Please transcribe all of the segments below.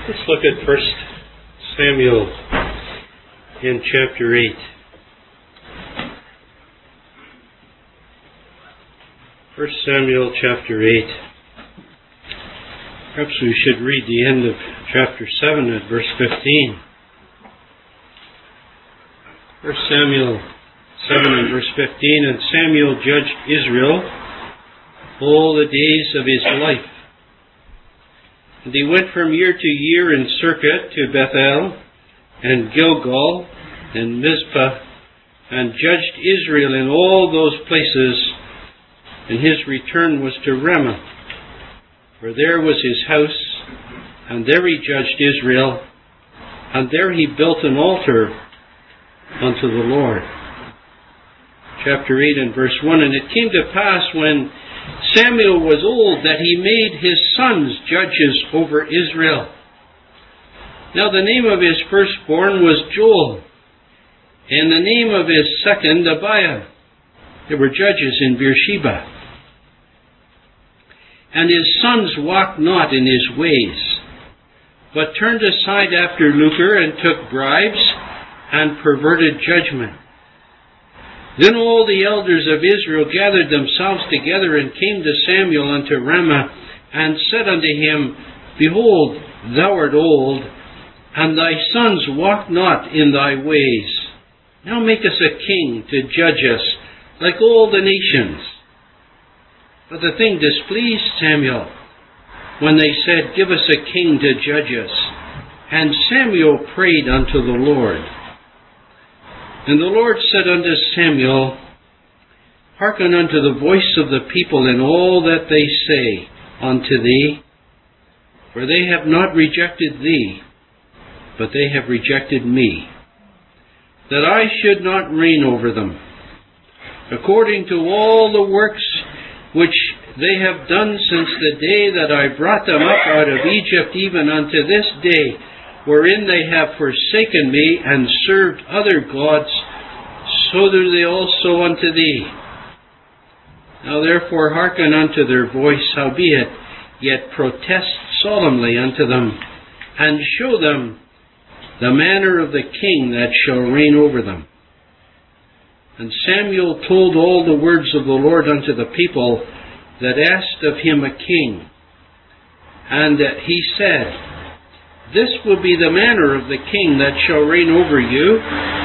Let's look at 1 Samuel in chapter 8. 1 Samuel chapter 8. Perhaps we should read the end of chapter 7 at verse 15. 1 Samuel 7 and verse 15. And Samuel judged Israel all the days of his life. And he went from year to year in circuit to Bethel and Gilgal and Mizpah, and judged Israel in all those places. And his return was to Ramah, for there was his house, and there he judged Israel, and there he built an altar unto the Lord. Chapter 8 and verse 1. And it came to pass when Samuel was old that he made his sons judges over Israel. Now the name of his firstborn was Joel, and the name of his second Abiah. They were judges in Beersheba. And his sons walked not in his ways, but turned aside after lucre, and took bribes, and perverted judgment. Then all the elders of Israel gathered themselves together, and came to Samuel unto Ramah, and said unto him, Behold, thou art old, and thy sons walk not in thy ways. Now make us a king to judge us, like all the nations. But the thing displeased Samuel, when they said, Give us a king to judge us. And Samuel prayed unto the Lord. And the Lord said unto Samuel, Hearken unto the voice of the people in all that they say unto thee, for they have not rejected thee, but they have rejected me, that I should not reign over them, according to all the works which they have done since the day that I brought them up out of Egypt, even unto this day, wherein they have forsaken me, and served other gods, so do they also unto thee. Now therefore hearken unto their voice, howbeit, yet protest solemnly unto them, and show them the manner of the king that shall reign over them. And Samuel told all the words of the Lord unto the people that asked of him a king. And he said, This will be the manner of the king that shall reign over you.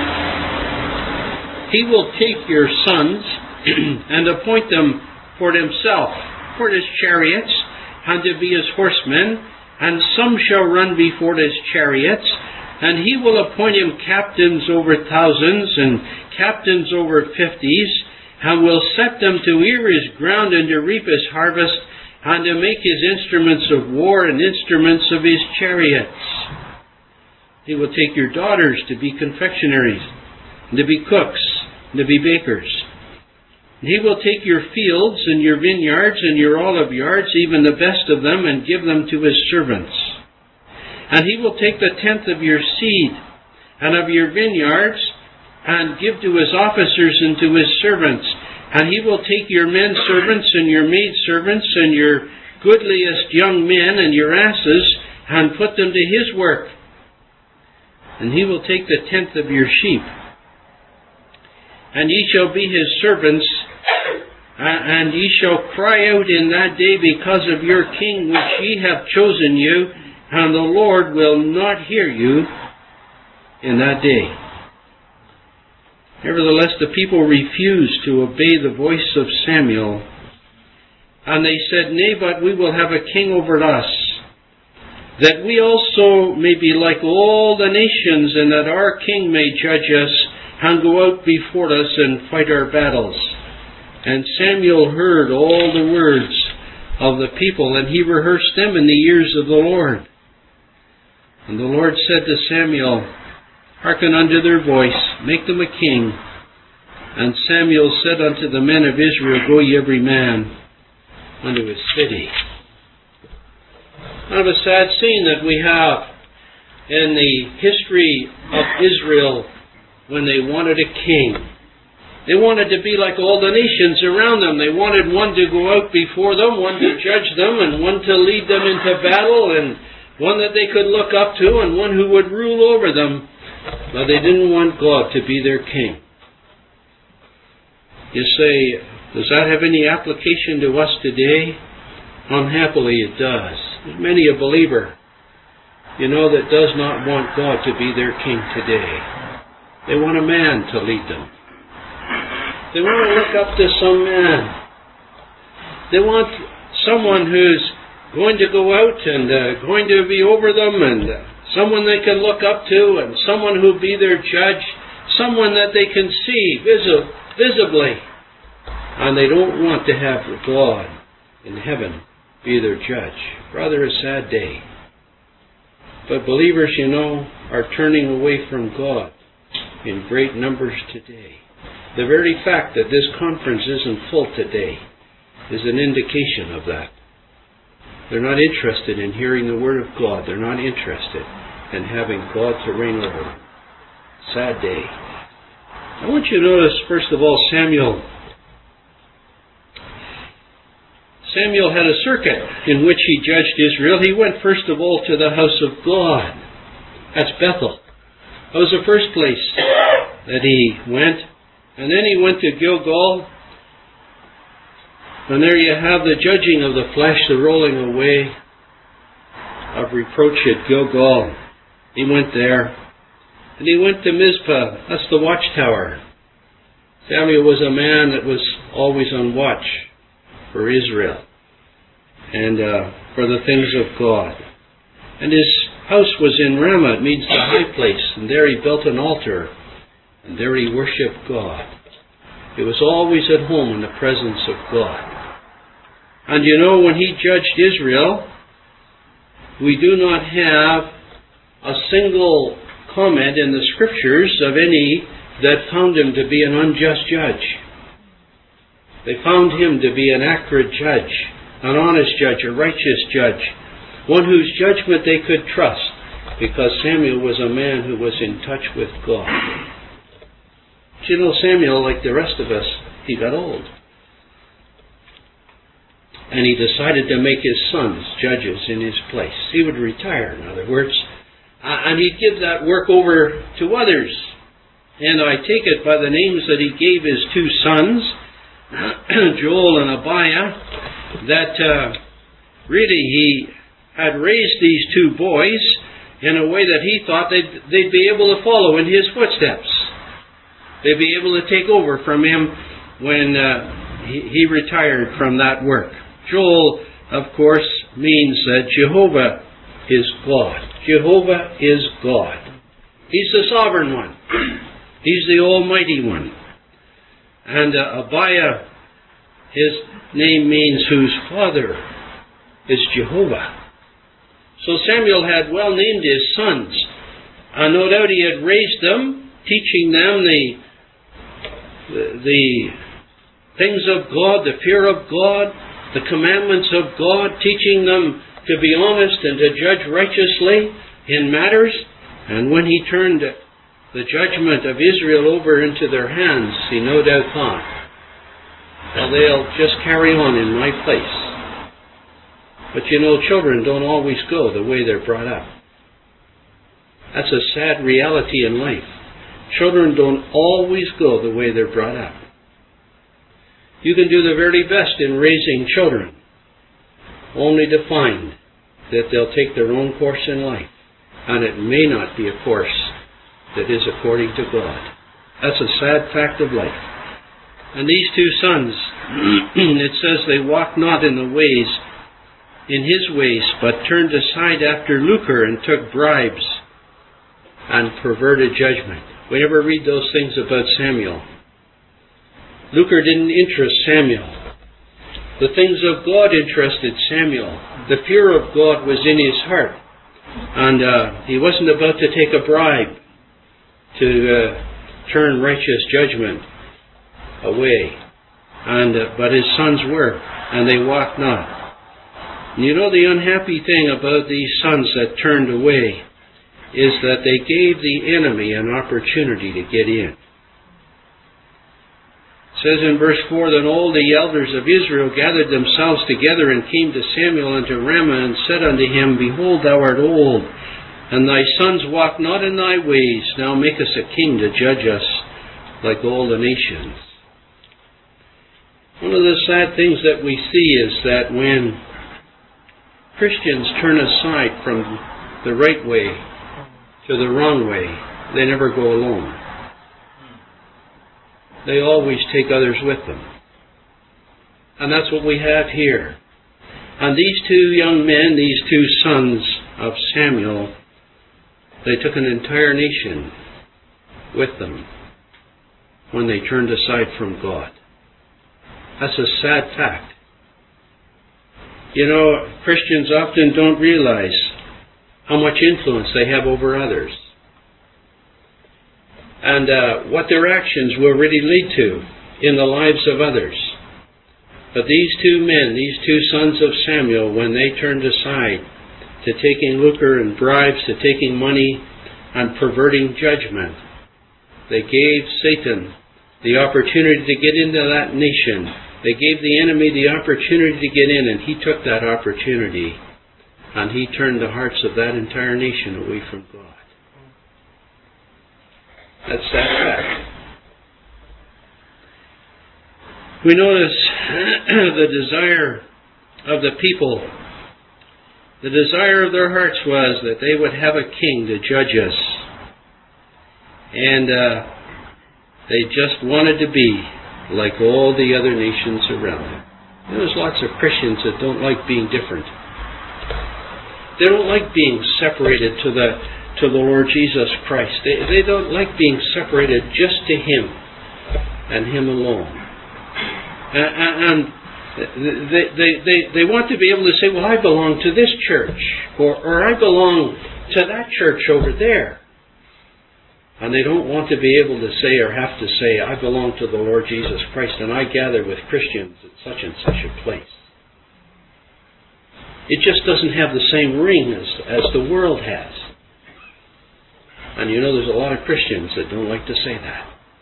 He will take your sons and appoint them for himself, for his chariots, and to be his horsemen, and some shall run before his chariots, and he will appoint him captains over thousands, and captains over 50s, and will set them to ear his ground, and to reap his harvest, and to make his instruments of war and instruments of his chariots. He will take your daughters to be confectionaries, and to be cooks, and to be bakers. And he will take your fields and your vineyards and your olive yards, even the best of them, and give them to his servants. And he will take the tenth of your seed and of your vineyards, and give to his officers and to his servants. And he will take your men servants and your maid servants and your goodliest young men and your asses, and put them to his work. And he will take the tenth of your sheep. And ye shall be his servants, and ye shall cry out in that day because of your king which ye have chosen you, and the Lord will not hear you in that day. Nevertheless, the people refused to obey the voice of Samuel. And they said, Nay, but we will have a king over us, that we also may be like all the nations, and that our king may judge us, and go out before us, and fight our battles. And Samuel heard all the words of the people, and he rehearsed them in the ears of the Lord. And the Lord said to Samuel, Hearken unto their voice, make them a king. And Samuel said unto the men of Israel, Go ye every man unto his city. Kind of a sad scene that we have in the history of Israel when they wanted a king. They wanted to be like all the nations around them. They wanted one to go out before them, one to judge them, and one to lead them into battle, and one that they could look up to, and one who would rule over them, but they didn't want God to be their king. You say, does that have any application to us today? Unhappily, it does. There's many a believer, that does not want God to be their king today. They want a man to lead them. They want to look up to some man. They want someone who's going to go out and going to be over them, and someone they can look up to, and someone who'll be their judge, someone that they can see visibly. And they don't want to have God in heaven be their judge. Rather a sad day. But believers, are turning away from God in great numbers today. The very fact that this conference isn't full today is an indication of that. They're not interested in hearing the Word of God. They're not interested in having God to reign over them. Sad day. I want you to notice, first of all, Samuel had a circuit in which he judged Israel. He went first of all to the house of God. That's Bethel. That was the first place that he went. And then he went to Gilgal. And there you have the judging of the flesh, the rolling away of reproach at Gilgal. He went there. And he went to Mizpah. That's the watchtower. Samuel was a man that was always on watch for Israel and for the things of God. And his house was in Ramah, it means the high place, and there he built an altar, and there he worshipped God. He was always at home in the presence of God. And when he judged Israel, we do not have a single comment in the Scriptures of any that found him to be an unjust judge. They found him to be an accurate judge, an honest judge, a righteous judge, one whose judgment they could trust, because Samuel was a man who was in touch with God. But Samuel, like the rest of us, he got old. And he decided to make his sons judges in his place. He would retire, in other words, and he'd give that work over to others. And I take it by the names that he gave his two sons, Joel and Abiah, that really he had raised these two boys in a way that he thought they'd be able to follow in his footsteps. They'd be able to take over from him when he retired from that work. Joel, of course, means that Jehovah is God. Jehovah is God. He's the sovereign one. He's the almighty one. And Abiah, his name means whose father is Jehovah. So Samuel had well named his sons. And no doubt he had raised them, teaching them the things of God, the fear of God, the commandments of God, teaching them to be honest and to judge righteously in matters. And when he turned the judgment of Israel over into their hands, he no doubt thought, well, they'll just carry on in my place. But children don't always go the way they're brought up. That's a sad reality in life. Children don't always go the way they're brought up. You can do the very best in raising children, only to find that they'll take their own course in life, and it may not be a course that is according to God. That's a sad fact of life. And these two sons, it says they walked not in his ways, but turned aside after lucre and took bribes and perverted judgment. We never read those things about Samuel. Lucre didn't interest Samuel. The things of God interested Samuel. The fear of God was in his heart. And he wasn't about to take a bribe to turn righteous judgment away. But his sons were, and they walked not. And the unhappy thing about these sons that turned away is that they gave the enemy an opportunity to get in. It says in verse 4, Then all the elders of Israel gathered themselves together and came to Samuel and to Ramah and said unto him, Behold, thou art old, and thy sons walk not in thy ways. Now make us a king to judge us like all the nations. One of the sad things that we see is that when Christians turn aside from the right way to the wrong way, they never go alone. They always take others with them. And that's what we have here. And these two young men, these two sons of Samuel, they took an entire nation with them when they turned aside from God. That's a sad fact. You know, Christians often don't realize how much influence they have over others, and what their actions will really lead to in the lives of others. But these two men, these two sons of Samuel, when they turned aside to taking lucre and bribes, to taking money and perverting judgment, they gave Satan the opportunity to get into that nation. They gave the enemy the opportunity to get in, and he took that opportunity, and he turned the hearts of that entire nation away from God. That's that fact. We notice the desire of the people. The desire of their hearts was that they would have a king to judge us. And they just wanted to be like all the other nations around them. There's lots of Christians that don't like being different. They don't like being separated to the Lord Jesus Christ. They don't like being separated just to Him and Him alone. And they want to be able to say, well, I belong to this church, or I belong to that church over there. And they don't want to be able to say or have to say, I belong to the Lord Jesus Christ and I gather with Christians at such and such a place. It just doesn't have the same ring as the world has. And you know there's a lot of Christians that don't like to say that.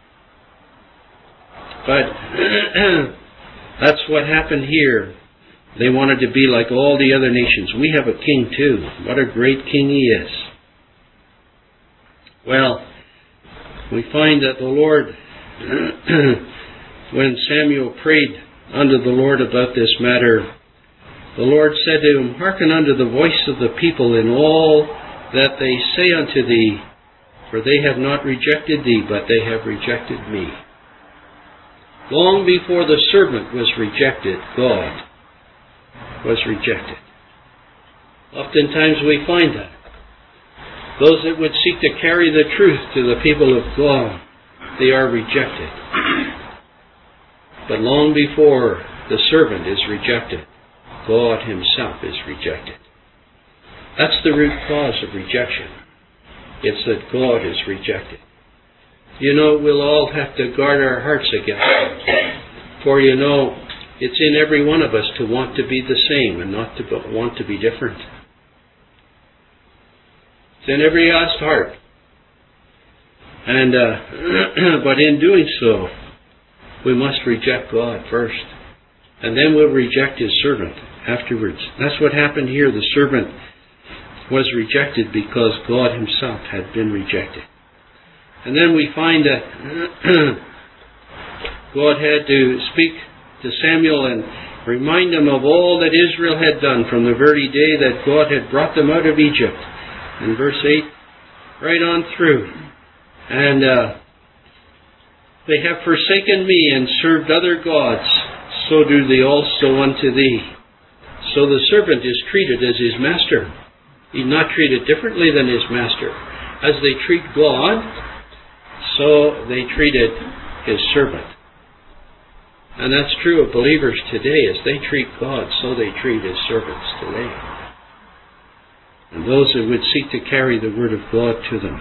But that's what happened here. They wanted to be like all the other nations. We have a king too. What a great king he is. Well, we find that the Lord, when Samuel prayed unto the Lord about this matter, the Lord said to him, Hearken unto the voice of the people in all that they say unto thee, for they have not rejected thee, but they have rejected me. Long before the servant was rejected, God was rejected. Oftentimes we find that. Those that would seek to carry the truth to the people of God, they are rejected. But long before the servant is rejected, God Himself is rejected. That's the root cause of rejection. It's that God is rejected. You know, we'll all have to guard our hearts against it. For you know, it's in every one of us to want to be the same and not to want to be different. It's in every honest heart. And but in doing so, we must reject God first. And then we'll reject His servant afterwards. That's what happened here. The servant was rejected because God Himself had been rejected. And then we find that God had to speak to Samuel and remind him of all that Israel had done from the very day that God had brought them out of Egypt. In verse 8, right on through. And they have forsaken me and served other gods, so do they also unto thee. So the servant is treated as his master. He's not treated differently than his master. As they treat God, so they treated His servant. And that's true of believers today. As they treat God, so they treat His servants today. And those that would seek to carry the Word of God to them.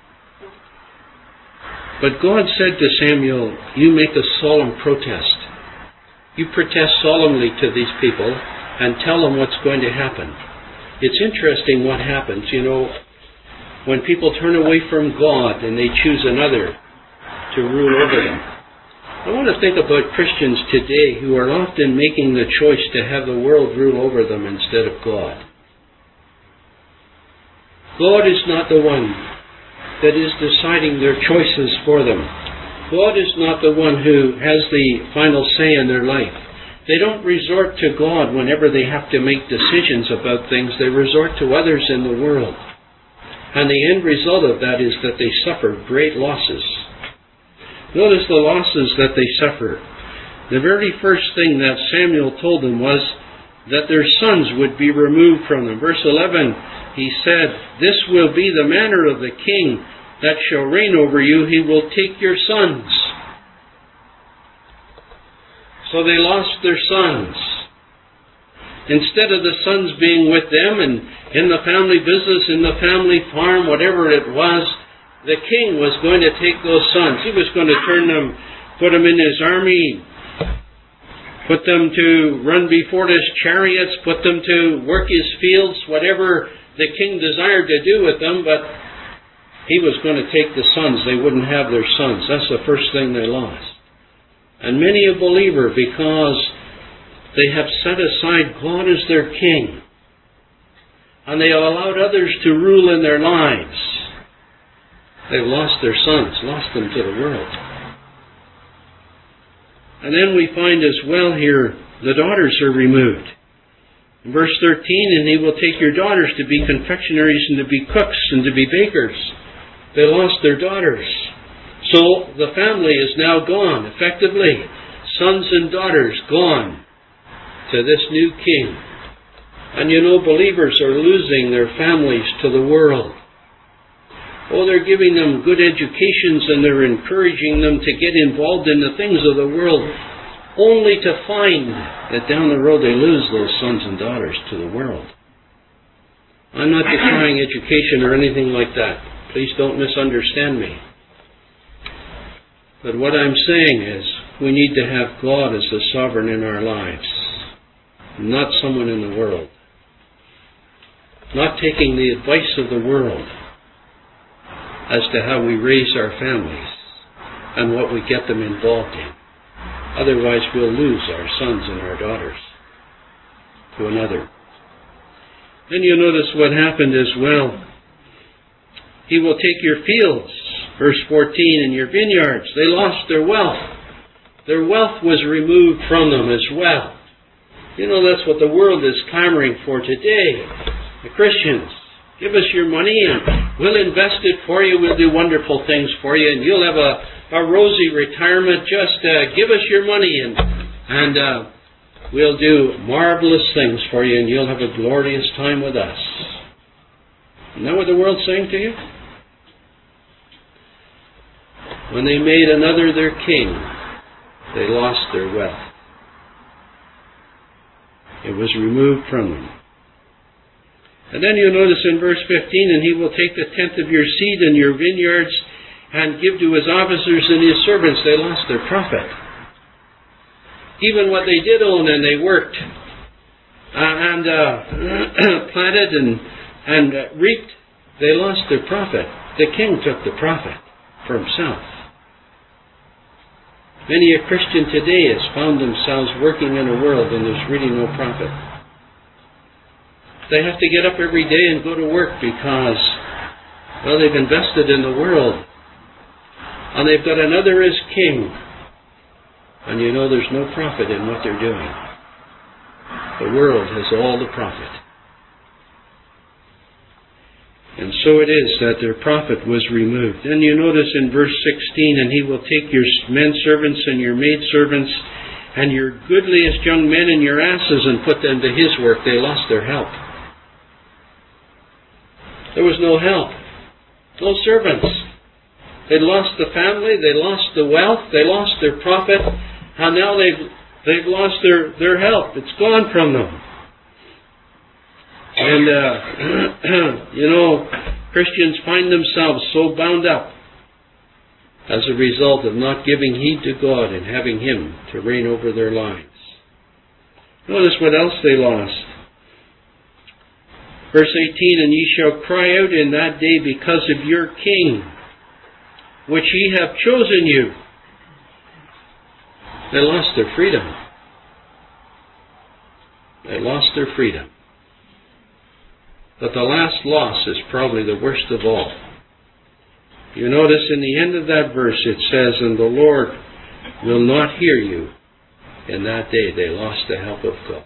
But God said to Samuel, you make a solemn protest. You protest solemnly to these people and tell them what's going to happen. It's interesting what happens, you know, when people turn away from God and they choose another to rule over them. I want to think about Christians today who are often making the choice to have the world rule over them instead of God. God is not the one that is deciding their choices for them. God is not the one who has the final say in their life. They don't resort to God whenever they have to make decisions about things. They resort to others in the world. And the end result of that is that they suffer great losses. Notice the losses that they suffer. The very first thing that Samuel told them was that their sons would be removed from them. Verse 11, he said, "This will be the manner of the king that shall reign over you. He will take your sons." So they lost their sons. Instead of the sons being with them and in the family business, in the family farm, whatever it was, the king was going to take those sons. He was going to turn them, put them in his army, put them to run before his chariots, put them to work his fields, whatever the king desired to do with them, but he was going to take the sons. They wouldn't have their sons. That's the first thing they lost. And many a believer, because they have set aside God as their king, and they have allowed others to rule in their lives, they've lost their sons, lost them to the world. And then we find as well here, the daughters are removed. In verse 13, "And he will take your daughters to be confectionaries and to be cooks and to be bakers." They lost their daughters. So the family is now gone, effectively. Sons and daughters gone to this new king. And you know, believers are losing their families to the world. Oh, they're giving them good educations and they're encouraging them to get involved in the things of the world, only to find that down the road they lose those sons and daughters to the world. I'm not decrying education or anything like that. Please don't misunderstand me. But what I'm saying is, we need to have God as the sovereign in our lives, not someone in the world. Not taking the advice of the world as to how we raise our families and what we get them involved in. Otherwise we'll lose our sons and our daughters to another. Then you notice what happened as well. He will take your fields, verse 14, and your vineyards. They lost their wealth. Their wealth was removed from them as well. You know, that's what the world is clamoring for today. The Christians, give us your money and we'll invest it for you. We'll do wonderful things for you and you'll have a rosy retirement. Just give us your money and we'll do marvelous things for you and you'll have a glorious time with us. Isn't that what the world's saying to you? When they made another their king, they lost their wealth. It was removed from them. And then you notice in verse 15, "And he will take the tenth of your seed and your vineyards and give to his officers and his servants." They lost their profit. Even what they did own and they worked and planted and reaped, they lost their profit. The king took the profit for himself. Many a Christian today has found themselves working in a world and there's really no profit. They have to get up every day and go to work because, well, they've invested in the world. And they've got another as king. And you know there's no profit in what they're doing. The world has all the profit. And so it is that their profit was removed. Then you notice in verse 16, "And he will take your men servants and your maid servants and your goodliest young men and your asses and put them to his work." They lost their help. There was no help. No servants. They'd lost the family, they lost the wealth, they lost their profit, and now they've lost their help. It's gone from them. And, you know, Christians find themselves so bound up as a result of not giving heed to God and having Him to reign over their lives. Notice what else they lost. Verse 18, "And ye shall cry out in that day because of your king, which ye have chosen you." They lost their freedom. They lost their freedom. But the last loss is probably the worst of all. You notice in the end of that verse it says, "And the Lord will not hear you." In that day they lost the help of God.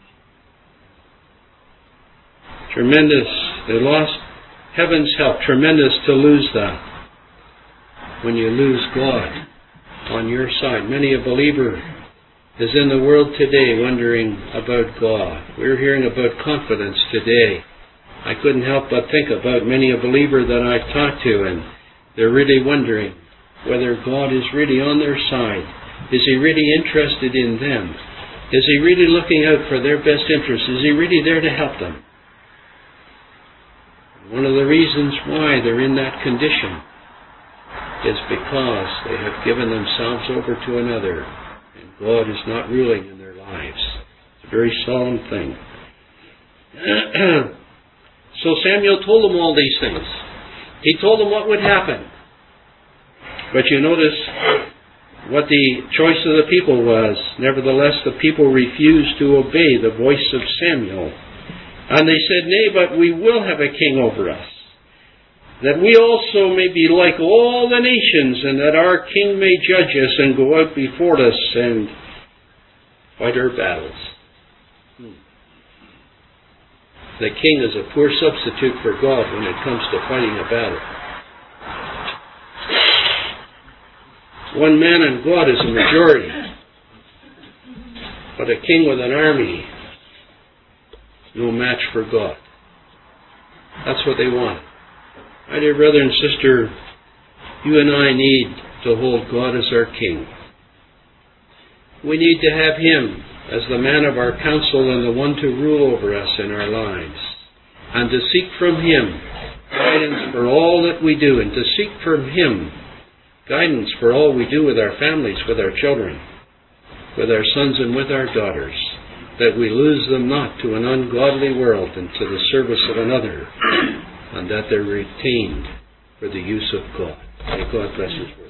Tremendous. They lost heaven's help. Tremendous to lose that. When you lose God on your side. Many a believer is in the world today wondering about God. We're hearing about confidence today. I couldn't help but think about many a believer that I've talked to, and they're really wondering whether God is really on their side. Is He really interested in them? Is He really looking out for their best interests? Is He really there to help them? One of the reasons why they're in that condition is because they have given themselves over to another, and God is not ruling in their lives. It's a very solemn thing. So Samuel told them all these things. He told them what would happen. But you notice what the choice of the people was. Nevertheless, the people refused to obey the voice of Samuel. And they said, "Nay, but we will have a king over us, that we also may be like all the nations, and that our king may judge us and go out before us and fight our battles." The king is a poor substitute for God when it comes to fighting a battle. One man and God is a majority. But a king with an army, no match for God. That's what they want. My dear brother and sister, you and I need to hold God as our king. We need to have Him as the man of our counsel and the one to rule over us in our lives. And to seek from Him guidance for all that we do, and to seek from Him guidance for all we do with our families, with our children, with our sons and with our daughters, that we lose them not to an ungodly world and to the service of another, and that they're retained for the use of God. May God bless His word.